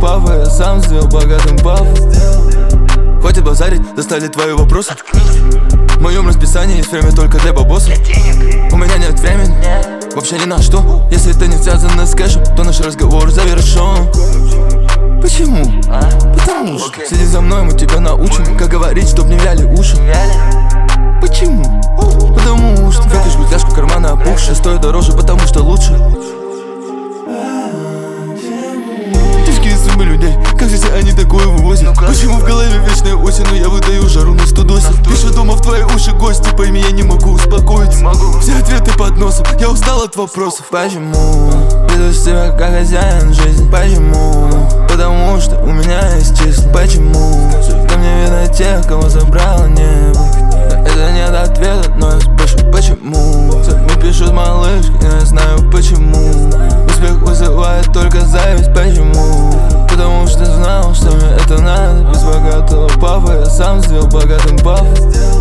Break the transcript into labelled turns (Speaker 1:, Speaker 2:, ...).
Speaker 1: папа, я сам сделал богатым папу. Хватит базарить, достали твои вопросы. В моем расписании есть время только для бабоса. У меня нет времени, вообще ни на что. Если это не связано с кэшем, то наш разговор завершен. Почему? Потому что сиди за мной, мы тебя научим, как говорить, чтоб не вяли уши. Почему? Потому что как жгутяшку кармана опухшая стоит дороже, потому что лучше. Тяжкие судьбы людей, как же все они такое вывозят? Почему в голове вечная осень, но я выдаю жару на 110? Пишу дома в твои уши гости, пойми, я не могу успокоиться. Все ответы под носом, я устал от вопросов. Почему? Веду себя как хозяин жизни. Почему? Потому что у меня есть числа. Почему? Ко мне видно тех, кого забрало небо. Это нет ответа, но я спрашиваю, почему? Мне пишут малышки, и я знаю почему. Успех вызывает только зависть, почему? Потому что знал, что мне это надо. Без богатого папы я сам сделал богатым папу.